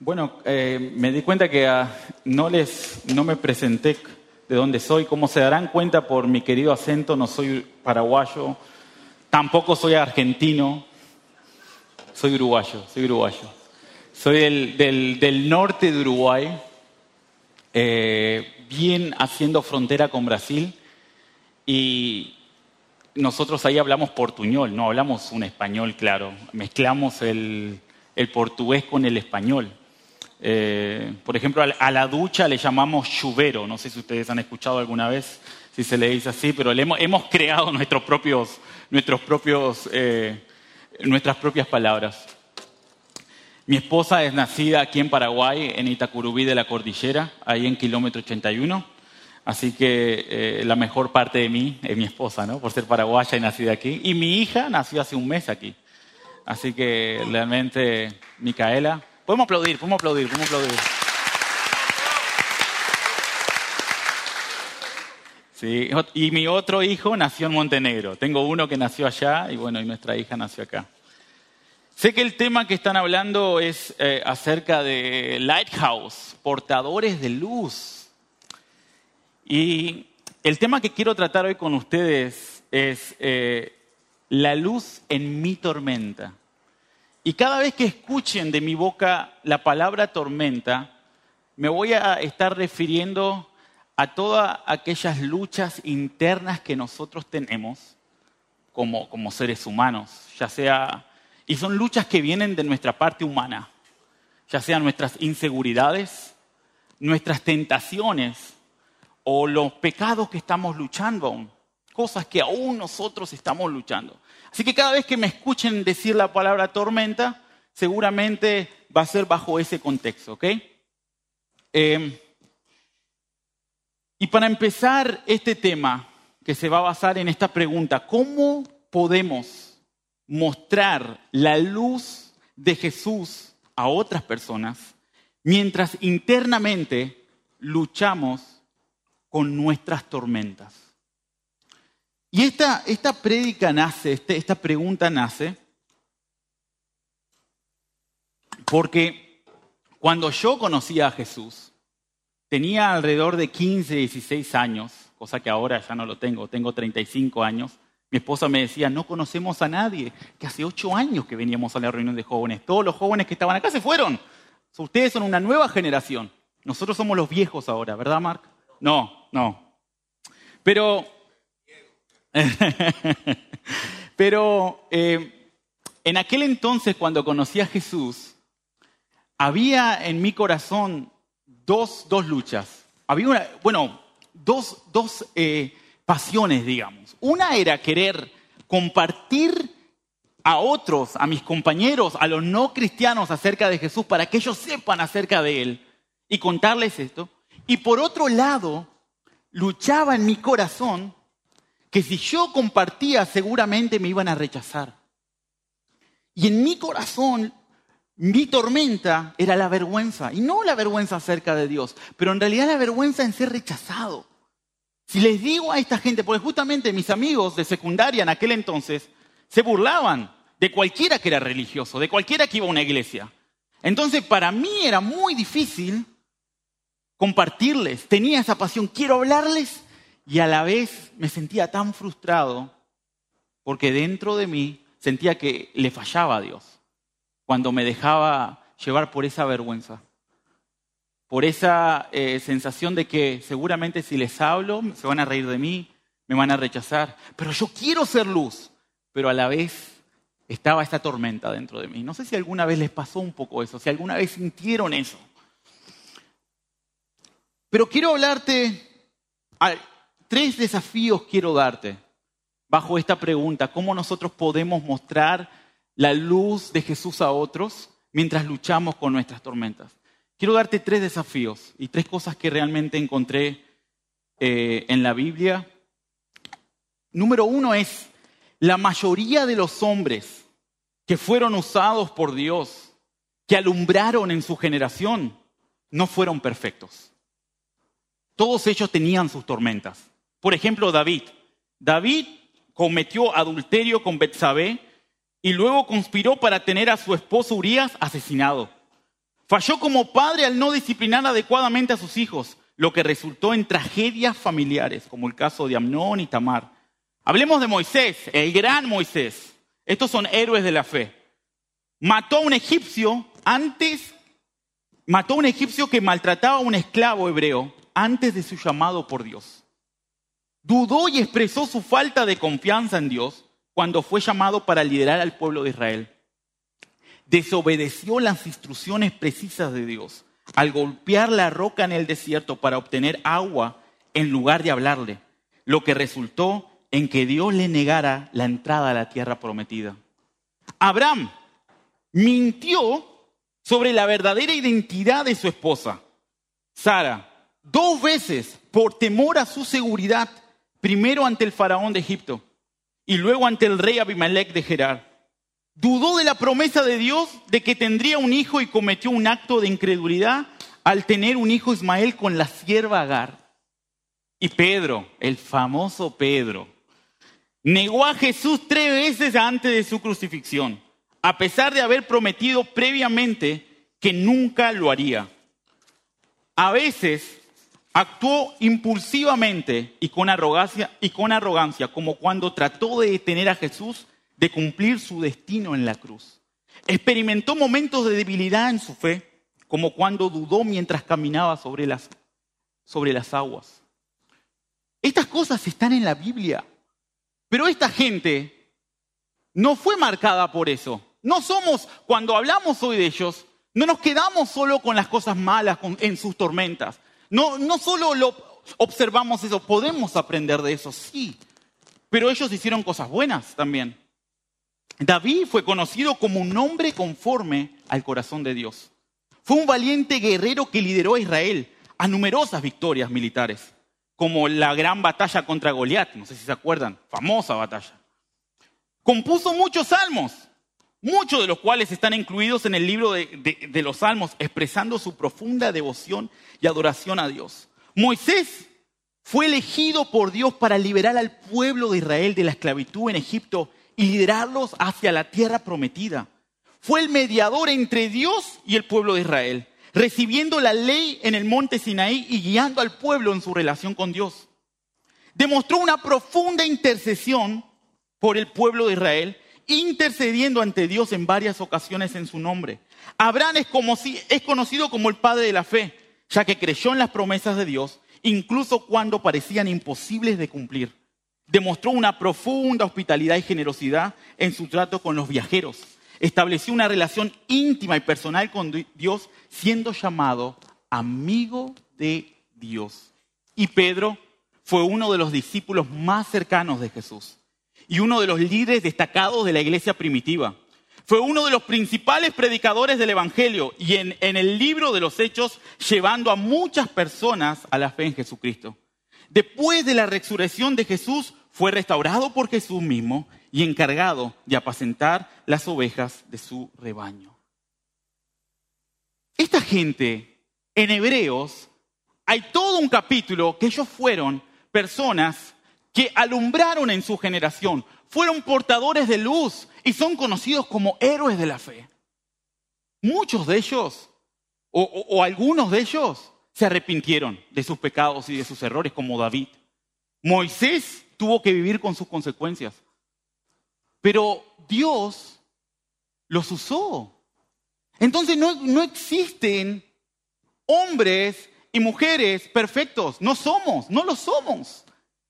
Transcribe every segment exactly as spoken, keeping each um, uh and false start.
Bueno, eh, me di cuenta que uh, no les, no me presenté de dónde soy. Como se darán cuenta por mi querido acento, no soy paraguayo, tampoco soy argentino, soy uruguayo, soy uruguayo. Soy del, del, del norte de Uruguay, eh, bien haciendo frontera con Brasil, y nosotros ahí hablamos portuñol, no hablamos un español, claro, mezclamos el, el portugués con el español. Eh, por ejemplo, a, a la ducha le llamamos chuvero, no sé si ustedes han escuchado alguna vez, si se le dice así, pero le hemos, hemos creado nuestros propios, nuestros propios, eh, nuestras propias palabras. Mi esposa es nacida aquí en Paraguay, en Itacurubí de la Cordillera, ahí en kilómetro ochenta y uno. Así que eh, la mejor parte de mí es mi esposa, ¿no? Por ser paraguaya y nacida aquí. Y mi hija nació hace un mes aquí. Así que realmente, Micaela, podemos aplaudir, podemos aplaudir, podemos aplaudir. Sí, y mi otro hijo nació en Montenegro. Tengo uno que nació allá y bueno, y nuestra hija nació acá. Sé que el tema que están hablando es eh, acerca de Lighthouse, portadores de luz. Y el tema que quiero tratar hoy con ustedes es eh, la luz en mi tormenta. Y cada vez que escuchen de mi boca la palabra tormenta, me voy a estar refiriendo a todas aquellas luchas internas que nosotros tenemos como, como seres humanos, ya sea... Y son luchas que vienen de nuestra parte humana, ya sean nuestras inseguridades, nuestras tentaciones o los pecados que estamos luchando aún, cosas que aún nosotros estamos luchando. Así que cada vez que me escuchen decir la palabra tormenta, seguramente va a ser bajo ese contexto, ¿ok? Eh, y para empezar este tema, que se va a basar en esta pregunta, ¿cómo podemos mostrar la luz de Jesús a otras personas mientras internamente luchamos con nuestras tormentas? Y esta, esta prédica nace, este, esta pregunta nace porque cuando yo conocía a Jesús, tenía alrededor de quince, dieciséis años, cosa que ahora ya no lo tengo, tengo treinta y cinco años. Mi esposa me decía, no conocemos a nadie, que hace ocho años que veníamos a la reunión de jóvenes. Todos los jóvenes que estaban acá se fueron. Ustedes son una nueva generación. Nosotros somos los viejos ahora, ¿verdad, Marc? No, no. Pero, pero eh, en aquel entonces, cuando conocí a Jesús, había en mi corazón dos, dos luchas. Había una, bueno, dos, dos eh, pasiones, digamos. Una era querer compartir a otros, a mis compañeros, a los no cristianos acerca de Jesús para que ellos sepan acerca de Él y contarles esto. Y por otro lado, luchaba en mi corazón que si yo compartía seguramente me iban a rechazar. Y en mi corazón, mi tormenta era la vergüenza. Y no la vergüenza acerca de Dios, pero en realidad la vergüenza en ser rechazado. Si les digo a esta gente, porque justamente mis amigos de secundaria en aquel entonces se burlaban de cualquiera que era religioso, de cualquiera que iba a una iglesia. Entonces para mí era muy difícil compartirles, tenía esa pasión, quiero hablarles y a la vez me sentía tan frustrado porque dentro de mí sentía que le fallaba a Dios cuando me dejaba llevar por esa vergüenza. Por esa eh, sensación de que seguramente si les hablo se van a reír de mí, me van a rechazar. Pero yo quiero ser luz, pero a la vez estaba esta tormenta dentro de mí. No sé si alguna vez les pasó un poco eso, si alguna vez sintieron eso. Pero quiero hablarte, tres desafíos quiero darte bajo esta pregunta. ¿Cómo nosotros podemos mostrar la luz de Jesús a otros mientras luchamos con nuestras tormentas? Quiero darte tres desafíos y tres cosas que realmente encontré eh, en la Biblia. Número uno es, la mayoría de los hombres que fueron usados por Dios, que alumbraron en su generación, no fueron perfectos. Todos ellos tenían sus tormentas. Por ejemplo, David. David cometió adulterio con Betsabé y luego conspiró para tener a su esposo Urías asesinado. Falló como padre al no disciplinar adecuadamente a sus hijos, lo que resultó en tragedias familiares, como el caso de Amnón y Tamar. Hablemos de Moisés, el gran Moisés. Estos son héroes de la fe. Mató a un egipcio antes, mató a un egipcio que maltrataba a un esclavo hebreo antes de su llamado por Dios. Dudó y expresó su falta de confianza en Dios cuando fue llamado para liderar al pueblo de Israel. Desobedeció las instrucciones precisas de Dios al golpear la roca en el desierto para obtener agua en lugar de hablarle, lo que resultó en que Dios le negara la entrada a la tierra prometida. Abraham mintió sobre la verdadera identidad de su esposa, Sara, dos veces por temor a su seguridad, primero ante el faraón de Egipto y luego ante el rey Abimelech de Gerar. Dudó de la promesa de Dios de que tendría un hijo y cometió un acto de incredulidad al tener un hijo Ismael con la sierva Agar. Y Pedro, el famoso Pedro, negó a Jesús tres veces antes de su crucifixión, a pesar de haber prometido previamente que nunca lo haría. A veces actuó impulsivamente y con arrogancia, y con arrogancia, como cuando trató de detener a Jesús de cumplir su destino en la cruz. Experimentó momentos de debilidad en su fe, como cuando dudó mientras caminaba sobre las, sobre las aguas. Estas cosas están en la Biblia, pero esta gente no fue marcada por eso. No somos, cuando hablamos hoy de ellos, no nos quedamos solo con las cosas malas con, en sus tormentas. No, no solo lo observamos eso, podemos aprender de eso, sí, pero ellos hicieron cosas buenas también. David fue conocido como un hombre conforme al corazón de Dios. Fue un valiente guerrero que lideró a Israel a numerosas victorias militares, como la gran batalla contra Goliat, no sé si se acuerdan, famosa batalla. Compuso muchos salmos, muchos de los cuales están incluidos en el libro de, de, de los Salmos, expresando su profunda devoción y adoración a Dios. Moisés fue elegido por Dios para liberar al pueblo de Israel de la esclavitud en Egipto y liderarlos hacia la tierra prometida. Fue el mediador entre Dios y el pueblo de Israel, recibiendo la ley en el monte Sinaí y guiando al pueblo en su relación con Dios. Demostró una profunda intercesión por el pueblo de Israel, intercediendo ante Dios en varias ocasiones en su nombre. Abraham es, como si, es conocido como el padre de la fe, ya que creyó en las promesas de Dios, incluso cuando parecían imposibles de cumplir. Demostró una profunda hospitalidad y generosidad en su trato con los viajeros. Estableció una relación íntima y personal con Dios, siendo llamado amigo de Dios. Y Pedro fue uno de los discípulos más cercanos de Jesús y uno de los líderes destacados de la iglesia primitiva. Fue uno de los principales predicadores del Evangelio y en, en el libro de los Hechos, llevando a muchas personas a la fe en Jesucristo. Después de la resurrección de Jesús, fue restaurado por Jesús mismo y encargado de apacentar las ovejas de su rebaño. Esta gente, en Hebreos, hay todo un capítulo que ellos fueron personas que alumbraron en su generación, fueron portadores de luz y son conocidos como héroes de la fe. Muchos de ellos, o, o, o algunos de ellos, se arrepintieron de sus pecados y de sus errores, como David. Moisés tuvo que vivir con sus consecuencias. Pero Dios los usó. Entonces no, no existen hombres y mujeres perfectos. No somos, no lo somos.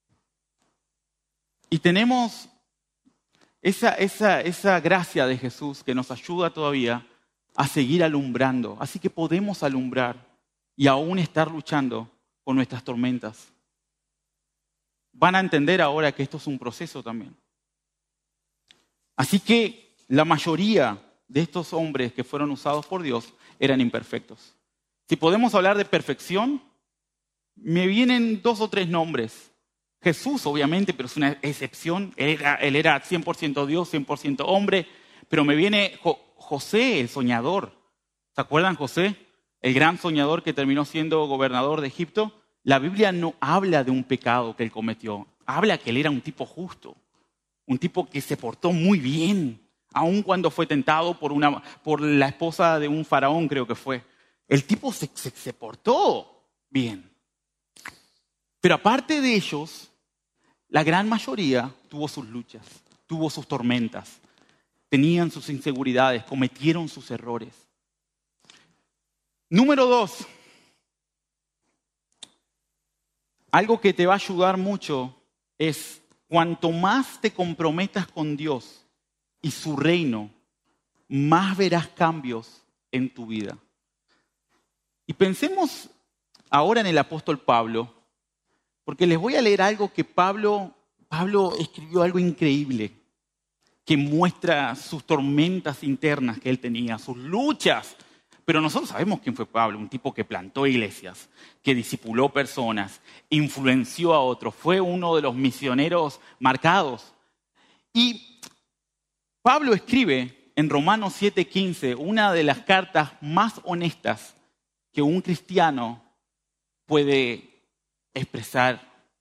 Y tenemos esa, esa, esa gracia de Jesús que nos ayuda todavía a seguir alumbrando. Así que podemos alumbrar y aún estar luchando con nuestras tormentas. Van a entender ahora que esto es un proceso también. Así que la mayoría de estos hombres que fueron usados por Dios eran imperfectos. Si podemos hablar de perfección, me vienen dos o tres nombres. Jesús, obviamente, pero es una excepción. Él era, él era cien por ciento Dios, cien por ciento hombre. Pero me viene Jo- José, el soñador. ¿Se acuerdan José? El gran soñador que terminó siendo gobernador de Egipto. La Biblia no habla de un pecado que él cometió. Habla que él era un tipo justo. Un tipo que se portó muy bien aun cuando fue tentado por, una, por la esposa de un faraón, creo que fue. El tipo se, se, se portó bien. Pero aparte de ellos, la gran mayoría tuvo sus luchas, tuvo sus tormentas, tenían sus inseguridades, cometieron sus errores. Número dos, algo que te va a ayudar mucho es cuanto más te comprometas con Dios y su reino, más verás cambios en tu vida. Y pensemos ahora en el apóstol Pablo, porque les voy a leer algo que Pablo, Pablo escribió algo increíble, que muestra sus tormentas internas que él tenía, sus luchas. Pero nosotros sabemos quién fue Pablo, un tipo que plantó iglesias, que discipuló personas, influenció a otros, fue uno de los misioneros marcados. Y Pablo escribe en Romanos siete quince, una de las cartas más honestas que un cristiano puede expresar.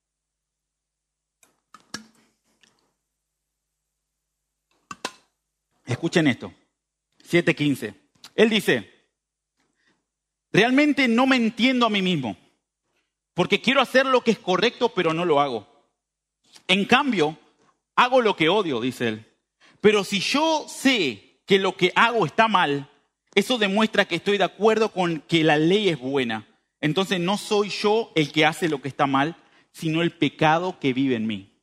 Escuchen esto, siete quince. Él dice: realmente no me entiendo a mí mismo, porque quiero hacer lo que es correcto, pero no lo hago. En cambio, hago lo que odio, dice él. Pero si yo sé que lo que hago está mal, eso demuestra que estoy de acuerdo con que la ley es buena. Entonces no soy yo el que hace lo que está mal, sino el pecado que vive en mí.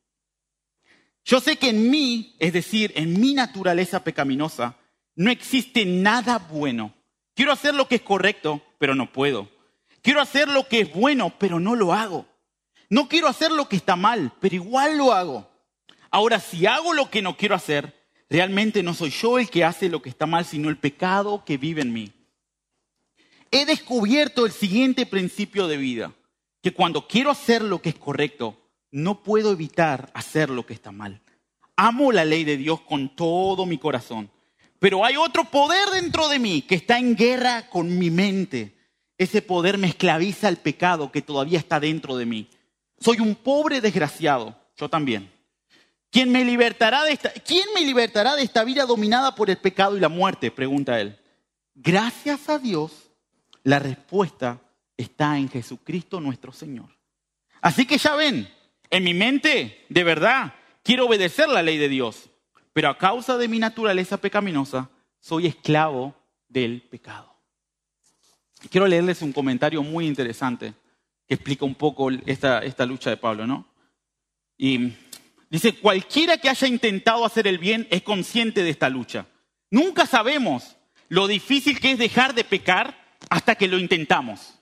Yo sé que en mí, es decir, en mi naturaleza pecaminosa, no existe nada bueno. Quiero hacer lo que es correcto, pero no puedo. Quiero hacer lo que es bueno, pero no lo hago. No quiero hacer lo que está mal, pero igual lo hago. Ahora, si hago lo que no quiero hacer, realmente no soy yo el que hace lo que está mal, sino el pecado que vive en mí. He descubierto el siguiente principio de vida, que cuando quiero hacer lo que es correcto, no puedo evitar hacer lo que está mal. Amo la ley de Dios con todo mi corazón, pero hay otro poder dentro de mí que está en guerra con mi mente. Ese poder me esclaviza al pecado que todavía está dentro de mí. Soy un pobre desgraciado, yo también. ¿Quién me libertará de esta, ¿quién me libertará de esta vida dominada por el pecado y la muerte?, pregunta él. Gracias a Dios, la respuesta está en Jesucristo nuestro Señor. Así que ya ven, en mi mente, de verdad, quiero obedecer la ley de Dios, pero a causa de mi naturaleza pecaminosa, soy esclavo del pecado. Quiero leerles un comentario muy interesante que explica un poco esta, esta lucha de Pablo, ¿no? Y dice: cualquiera que haya intentado hacer el bien es consciente de esta lucha. Nunca sabemos lo difícil que es dejar de pecar hasta que lo intentamos.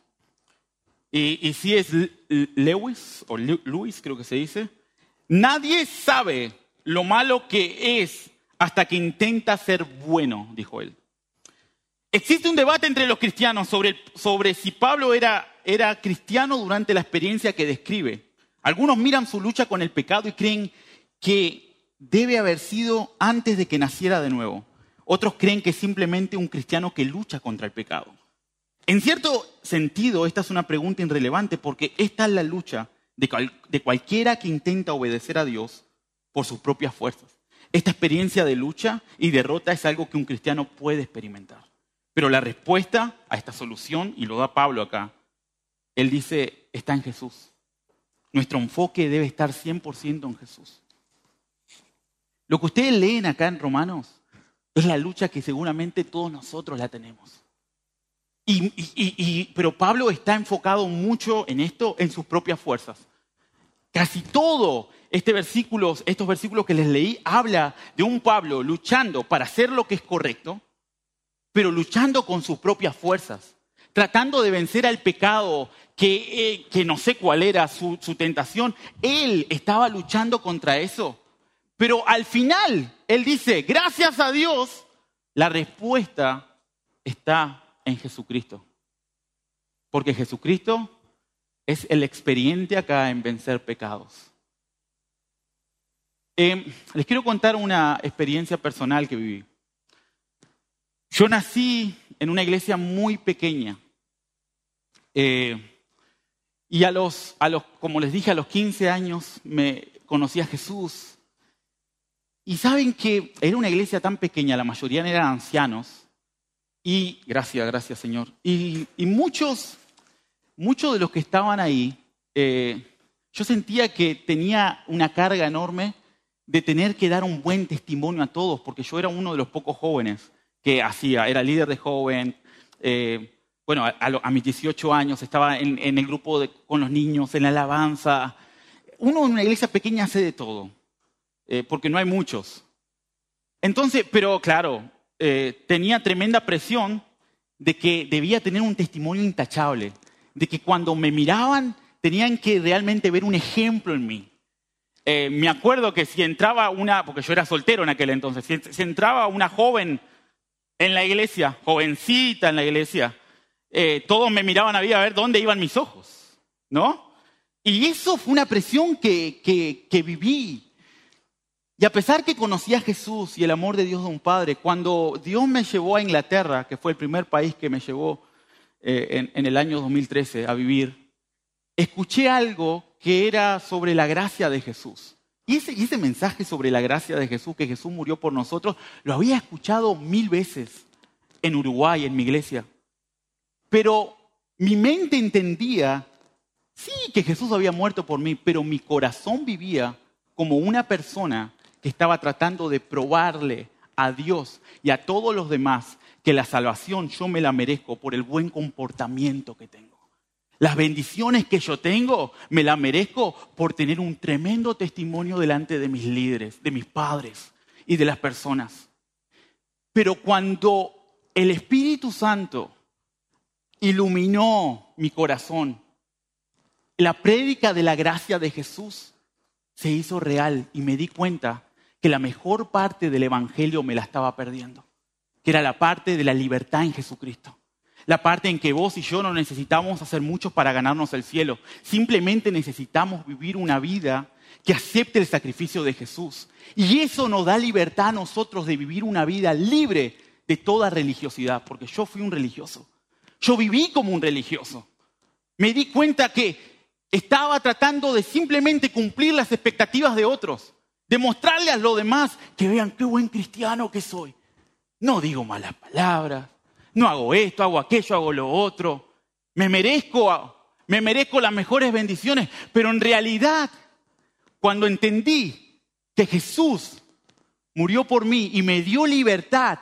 Y, y si es Lewis, o Lewis creo que se dice, nadie sabe lo malo que es hasta que intenta ser bueno, dijo él. Existe un debate entre los cristianos sobre, el, sobre si Pablo era, era cristiano durante la experiencia que describe. Algunos miran su lucha con el pecado y creen que debe haber sido antes de que naciera de nuevo. Otros creen que es simplemente un cristiano que lucha contra el pecado. En cierto sentido, esta es una pregunta irrelevante porque esta es la lucha de, cual, de cualquiera que intenta obedecer a Dios por sus propias fuerzas. Esta experiencia de lucha y derrota es algo que un cristiano puede experimentar. Pero la respuesta a esta solución, y lo da Pablo acá, él dice, está en Jesús. Nuestro enfoque debe estar cien por ciento en Jesús. Lo que ustedes leen acá en Romanos es la lucha que seguramente todos nosotros la tenemos. Y, y, y, y, pero Pablo está enfocado mucho en esto, en sus propias fuerzas. Casi todo este versículo, estos versículos que les leí, habla de un Pablo luchando para hacer lo que es correcto, pero luchando con sus propias fuerzas, tratando de vencer al pecado, que, eh, que no sé cuál era su, su tentación. Él estaba luchando contra eso. Pero al final, él dice, gracias a Dios, la respuesta está en Jesucristo. Porque Jesucristo es el experiente acá en vencer pecados. Eh, les quiero contar una experiencia personal que viví. Yo nací en una iglesia muy pequeña. Eh, y a los, a los, como les dije, a los quince años me conocí a Jesús. y saben que era una iglesia tan pequeña, la mayoría eran ancianos. Y, gracias, gracias Señor. Y, y muchos, muchos de los que estaban ahí, eh, yo sentía que tenía una carga enorme de tener que dar un buen testimonio a todos, porque yo era uno de los pocos jóvenes que hacía, era líder de joven. Eh, bueno, a, a mis dieciocho años estaba en, en el grupo de, con los niños, en la alabanza. Uno en una iglesia pequeña hace de todo, eh, porque no hay muchos. Entonces, pero claro, eh, tenía tremenda presión de que debía tener un testimonio intachable, de que cuando me miraban tenían que realmente ver un ejemplo en mí. Eh, me acuerdo que si entraba una, porque yo era soltero en aquel entonces, si, si entraba una joven en la iglesia, jovencita en la iglesia, eh, todos me miraban a ver dónde iban mis ojos, ¿no? Y eso fue una presión que, que, que viví. Y a pesar que conocí a Jesús y el amor de Dios de un Padre, cuando Dios me llevó a Inglaterra, que fue el primer país que me llevó eh, en, en el año dos mil trece a vivir, escuché algo que era sobre la gracia de Jesús. Y ese, y ese mensaje sobre la gracia de Jesús, que Jesús murió por nosotros, lo había escuchado mil veces en Uruguay, en mi iglesia. Pero mi mente entendía, sí, que Jesús había muerto por mí, pero mi corazón vivía como una persona que estaba tratando de probarle a Dios y a todos los demás que la salvación yo me la merezco por el buen comportamiento que tengo. Las bendiciones que yo tengo me las merezco por tener un tremendo testimonio delante de mis líderes, de mis padres y de las personas. Pero cuando el Espíritu Santo iluminó mi corazón, la prédica de la gracia de Jesús se hizo real y me di cuenta que la mejor parte del Evangelio me la estaba perdiendo, que era la parte de la libertad en Jesucristo. La parte en que vos y yo no necesitamos hacer mucho para ganarnos el cielo. Simplemente necesitamos vivir una vida que acepte el sacrificio de Jesús. Y eso nos da libertad a nosotros de vivir una vida libre de toda religiosidad. Porque yo fui un religioso. Yo viví como un religioso. Me di cuenta que estaba tratando de simplemente cumplir las expectativas de otros. Demostrarle a los demás que vean qué buen cristiano que soy. No digo malas palabras. No hago esto, hago aquello, hago lo otro. Me merezco, me merezco las mejores bendiciones. Pero en realidad, cuando entendí que Jesús murió por mí y me dio libertad,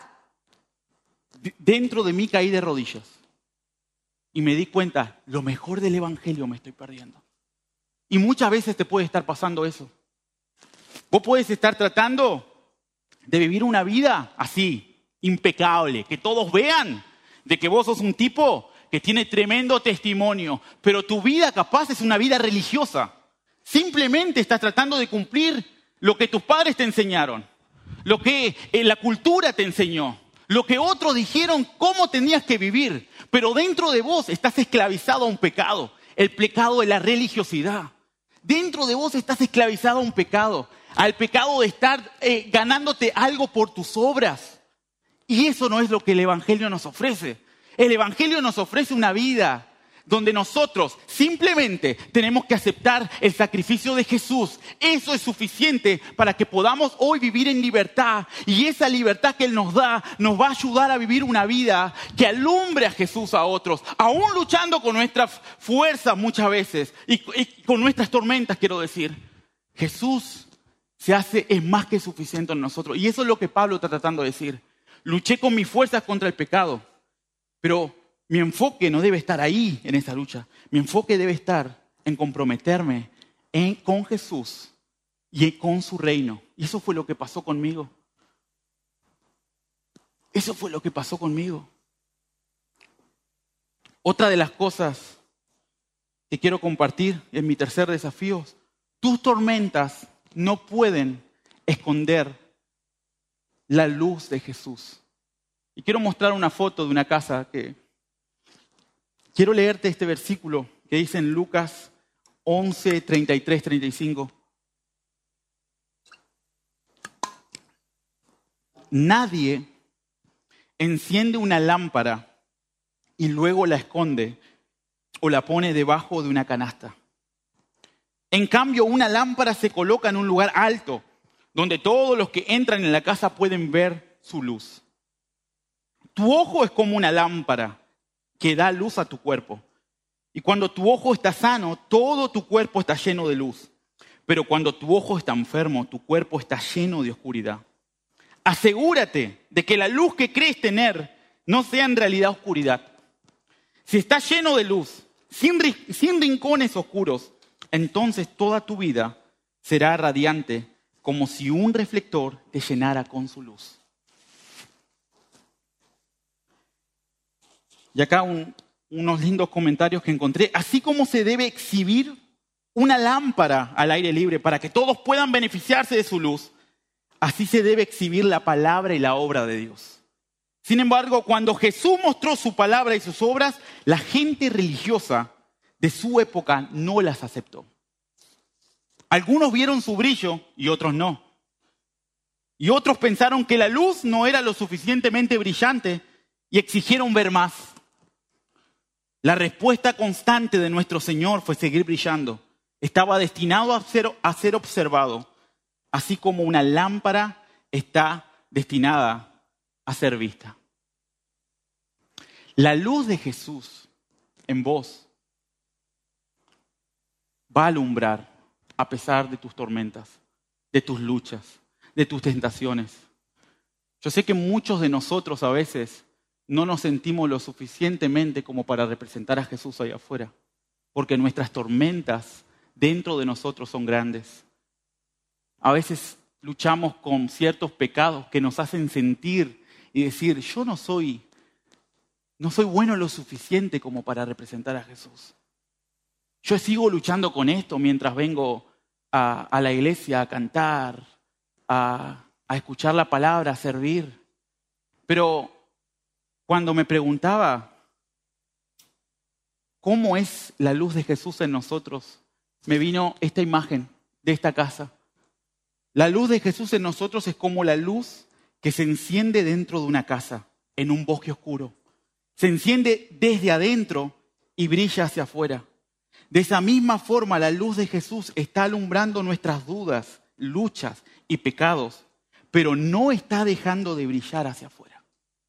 dentro de mí caí de rodillas. Y me di cuenta, lo mejor del Evangelio me estoy perdiendo. Y muchas veces te puede estar pasando eso. Vos puedes estar tratando de vivir una vida así, impecable, que todos vean de que vos sos un tipo que tiene tremendo testimonio, pero tu vida capaz es una vida religiosa. Simplemente estás tratando de cumplir lo que tus padres te enseñaron, lo que la cultura te enseñó, lo que otros dijeron cómo tenías que vivir, pero dentro de vos estás esclavizado a un pecado, el pecado de la religiosidad. Dentro de vos estás esclavizado a un pecado, al pecado de estar eh, ganándote algo por tus obras. Y eso no es lo que el Evangelio nos ofrece. El Evangelio nos ofrece una vida donde nosotros simplemente tenemos que aceptar el sacrificio de Jesús. Eso es suficiente para que podamos hoy vivir en libertad. Y esa libertad que Él nos da nos va a ayudar a vivir una vida que alumbre a Jesús a otros. Aún luchando con nuestras fuerzas muchas veces y, y con nuestras tormentas, quiero decir. Jesús se hace, es más que suficiente en nosotros. Y eso es lo que Pablo está tratando de decir. Luché con mis fuerzas contra el pecado, pero mi enfoque no debe estar ahí en esa lucha. Mi enfoque debe estar en comprometerme en, con Jesús y con su reino. Y eso fue lo que pasó conmigo. Eso fue lo que pasó conmigo. Otra de las cosas que quiero compartir en mi tercer desafío, tus tormentas no pueden esconder la luz de Jesús. Y quiero mostrar una foto de una casa que... Quiero leerte este versículo que dice en Lucas once, treinta y tres, treinta y cinco. Nadie enciende una lámpara y luego la esconde o la pone debajo de una canasta. En cambio, una lámpara se coloca en un lugar alto, donde todos los que entran en la casa pueden ver su luz. Tu ojo es como una lámpara que da luz a tu cuerpo. Y cuando tu ojo está sano, todo tu cuerpo está lleno de luz. Pero cuando tu ojo está enfermo, tu cuerpo está lleno de oscuridad. Asegúrate de que la luz que crees tener no sea en realidad oscuridad. Si está lleno de luz, sin, sin rincones oscuros, entonces toda tu vida será radiante, como si un reflector te llenara con su luz. Y acá un, unos lindos comentarios que encontré. Así como se debe exhibir una lámpara al aire libre para que todos puedan beneficiarse de su luz, así se debe exhibir la palabra y la obra de Dios. Sin embargo, cuando Jesús mostró su palabra y sus obras, la gente religiosa de su época no las aceptó. Algunos vieron su brillo y otros no. Y otros pensaron que la luz no era lo suficientemente brillante y exigieron ver más. La respuesta constante de nuestro Señor fue seguir brillando. Estaba destinado a ser, a ser observado, así como una lámpara está destinada a ser vista. La luz de Jesús en vos va a alumbrar a pesar de tus tormentas, de tus luchas, de tus tentaciones. Yo sé que muchos de nosotros a veces no nos sentimos lo suficientemente como para representar a Jesús allá afuera, porque nuestras tormentas dentro de nosotros son grandes. A veces luchamos con ciertos pecados que nos hacen sentir y decir, yo no soy, no soy bueno lo suficiente como para representar a Jesús. Yo sigo luchando con esto mientras vengo a, a la iglesia a cantar, a, a escuchar la palabra, a servir. Pero cuando me preguntaba cómo es la luz de Jesús en nosotros, me vino esta imagen de esta casa. La luz de Jesús en nosotros es como la luz que se enciende dentro de una casa, en un bosque oscuro. Se enciende desde adentro y brilla hacia afuera. De esa misma forma, la luz de Jesús está alumbrando nuestras dudas, luchas y pecados, pero no está dejando de brillar hacia afuera.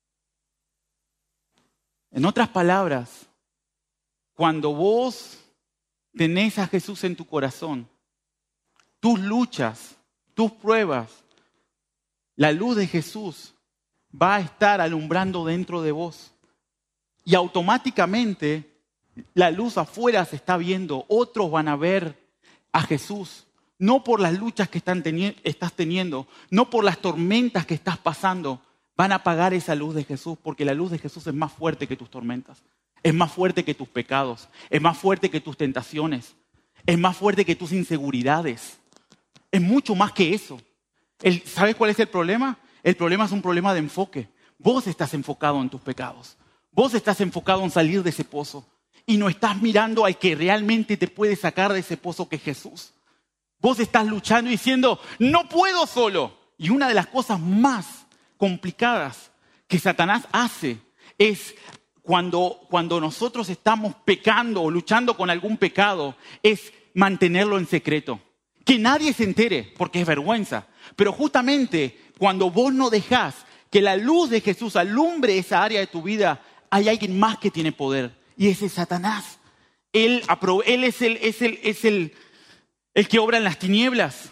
En otras palabras, cuando vos tenés a Jesús en tu corazón, tus luchas, tus pruebas, la luz de Jesús va a estar alumbrando dentro de vos. Y automáticamente la luz afuera se está viendo. Otros van a ver a Jesús. No por las luchas que están teni- estás teniendo, no por las tormentas que estás pasando. Van a apagar esa luz de Jesús porque la luz de Jesús es más fuerte que tus tormentas. Es más fuerte que tus pecados. Es más fuerte que tus tentaciones. Es más fuerte que tus inseguridades. Es mucho más que eso. El, ¿Sabes cuál es el problema? El problema es un problema de enfoque. Vos estás enfocado en tus pecados. Vos estás enfocado en salir de ese pozo. Y no estás mirando al que realmente te puede sacar de ese pozo, que es Jesús. Vos estás luchando y diciendo, no puedo solo. Y una de las cosas más complicadas que Satanás hace es cuando, cuando nosotros estamos pecando o luchando con algún pecado, es mantenerlo en secreto. Que nadie se entere, porque es vergüenza. Pero justamente cuando vos no dejás que la luz de Jesús alumbre esa área de tu vida, hay alguien más que tiene poder. Y ese es Satanás. Él, él es, el, es, el, es el, el que obra en las tinieblas.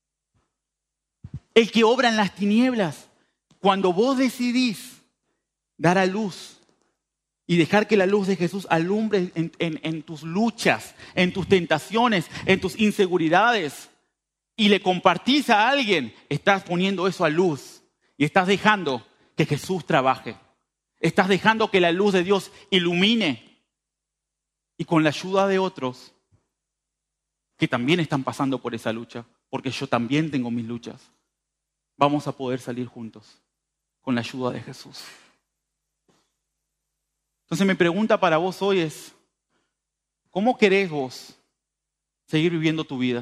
El que obra en las tinieblas. Cuando vos decidís dar a luz y dejar que la luz de Jesús alumbre en, en, en tus luchas, en tus tentaciones, en tus inseguridades, y le compartís a alguien, estás poniendo eso a luz y estás dejando que Jesús trabaje. Estás dejando que la luz de Dios ilumine. Y con la ayuda de otros que también están pasando por esa lucha, porque yo también tengo mis luchas, vamos a poder salir juntos con la ayuda de Jesús. Entonces mi pregunta para vos hoy es, ¿cómo querés vos seguir viviendo tu vida?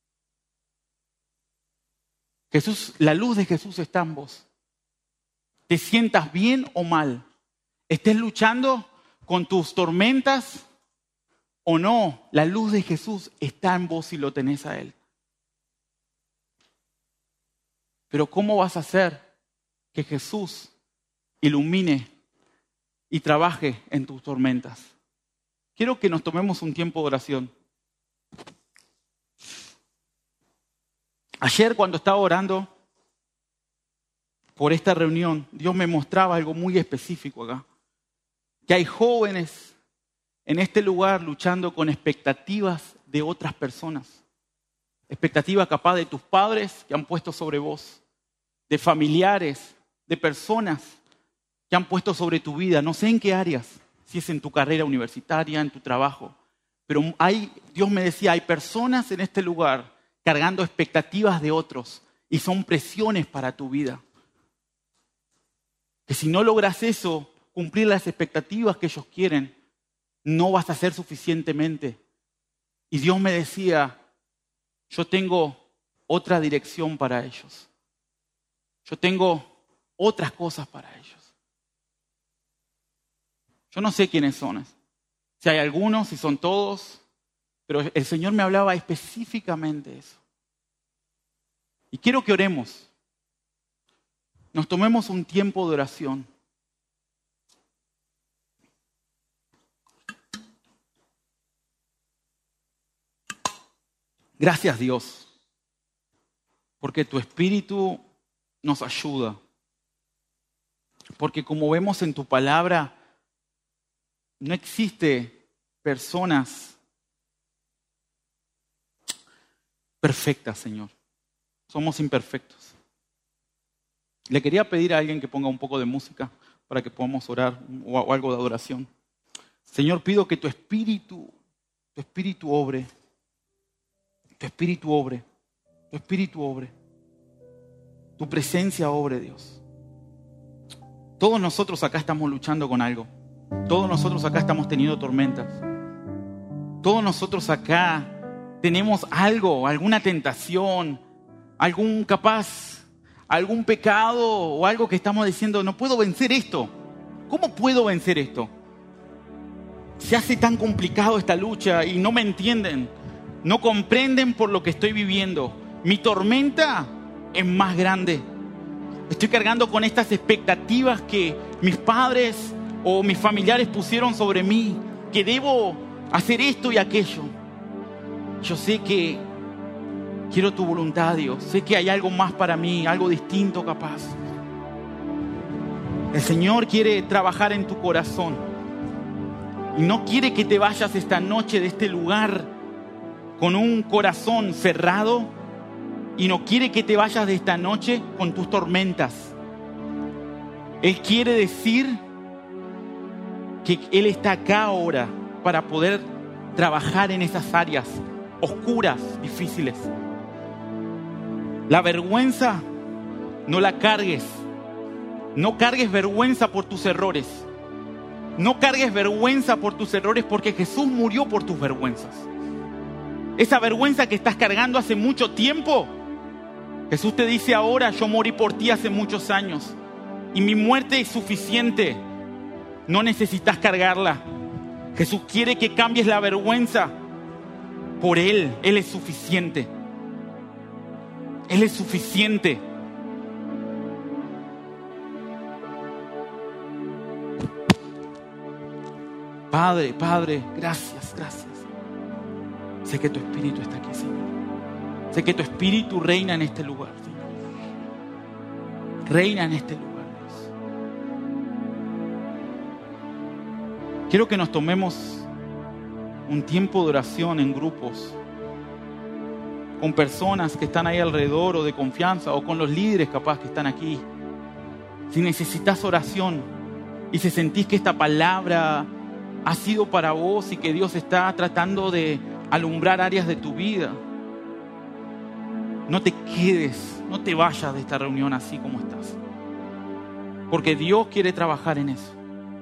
Jesús, la luz de Jesús está en vos. Te sientas bien o mal, estés luchando con tus tormentas o no, la luz de Jesús está en vos y lo tenés a Él. Pero ¿cómo vas a hacer que Jesús ilumine y trabaje en tus tormentas? Quiero que nos tomemos un tiempo de oración. Ayer cuando estaba orando por esta reunión, Dios me mostraba algo muy específico acá. Que hay jóvenes en este lugar luchando con expectativas de otras personas. Expectativas capaz de tus padres que han puesto sobre vos, de familiares, de personas que han puesto sobre tu vida, no sé en qué áreas, si es en tu carrera universitaria, en tu trabajo, pero hay, Dios me decía, hay personas en este lugar cargando expectativas de otros y son presiones para tu vida. Que si no logras eso, cumplir las expectativas que ellos quieren, no vas a hacer suficientemente. Y Dios me decía, yo tengo otra dirección para ellos. Yo tengo otras cosas para ellos. Yo no sé quiénes son. Si hay algunos, si son todos, pero el Señor me hablaba específicamente de eso. Y quiero que oremos. Nos tomemos un tiempo de oración. Gracias, Dios, porque tu Espíritu nos ayuda. Porque como vemos en tu palabra, no existe personas perfectas, Señor. Somos imperfectos. Le quería pedir a alguien que ponga un poco de música para que podamos orar o algo de adoración. Señor, pido que tu Espíritu, tu Espíritu obre. Tu Espíritu obre, tu Espíritu obre, tu presencia obre, Dios. Todos nosotros acá estamos luchando con algo. Todos nosotros acá estamos teniendo tormentas. Todos nosotros acá tenemos algo, alguna tentación, algún capaz, algún pecado o algo que estamos diciendo, no puedo vencer esto. ¿Cómo puedo vencer esto? Se hace tan complicado esta lucha y no me entienden. No comprenden por lo que estoy viviendo. Mi tormenta es más grande. Estoy cargando con estas expectativas que mis padres o mis familiares pusieron sobre mí, que debo hacer esto y aquello. Yo sé que quiero tu voluntad, Dios. Sé que hay algo más para mí, algo distinto capaz. El Señor quiere trabajar en tu corazón y no quiere que te vayas esta noche de este lugar con un corazón cerrado, y no quiere que te vayas de esta noche con tus tormentas. Él quiere decir que Él está acá ahora para poder trabajar en esas áreas oscuras, difíciles. La vergüenza no la cargues. No cargues vergüenza por tus errores. No cargues vergüenza por tus errores, porque Jesús murió por tus vergüenzas. Esa vergüenza que estás cargando hace mucho tiempo, Jesús te dice ahora, yo morí por ti hace muchos años y mi muerte es suficiente. No necesitas cargarla. Jesús quiere que cambies la vergüenza por Él. Él es suficiente. Él es suficiente. Padre, Padre, gracias, gracias. Sé que tu Espíritu está aquí, Señor. Sé que tu Espíritu reina en este lugar, Señor. Reina en este lugar, Dios. Quiero que nos tomemos un tiempo de oración en grupos, con personas que están ahí alrededor o de confianza, o con los líderes capaz que están aquí. Si necesitas oración y si sentís que esta palabra ha sido para vos y que Dios está tratando de alumbrar áreas de tu vida, no te quedes, no te vayas de esta reunión así como estás, porque Dios quiere trabajar en eso.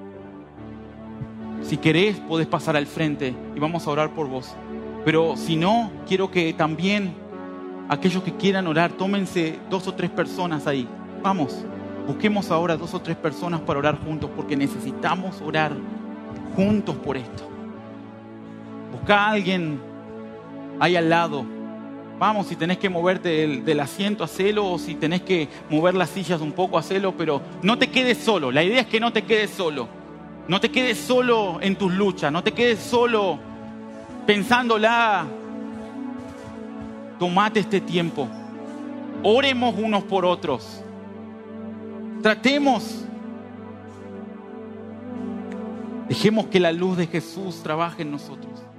Si querés, podés pasar al frente y vamos a orar por vos. Pero si no, quiero que también aquellos que quieran orar, tómense dos o tres personas ahí. Vamos, busquemos ahora dos o tres personas para orar juntos, porque necesitamos orar juntos por esto. Busca a alguien ahí al lado Vamos, si tenés que moverte del, del asiento, hacelo, o si tenés que mover las sillas un poco, hacelo, pero no te quedes solo. La idea es que no te quedes solo. No te quedes solo en tus luchas, no te quedes solo pensándola. Tomate este tiempo. Oremos unos por otros. Tratemos. Dejemos que la luz de Jesús trabaje en nosotros.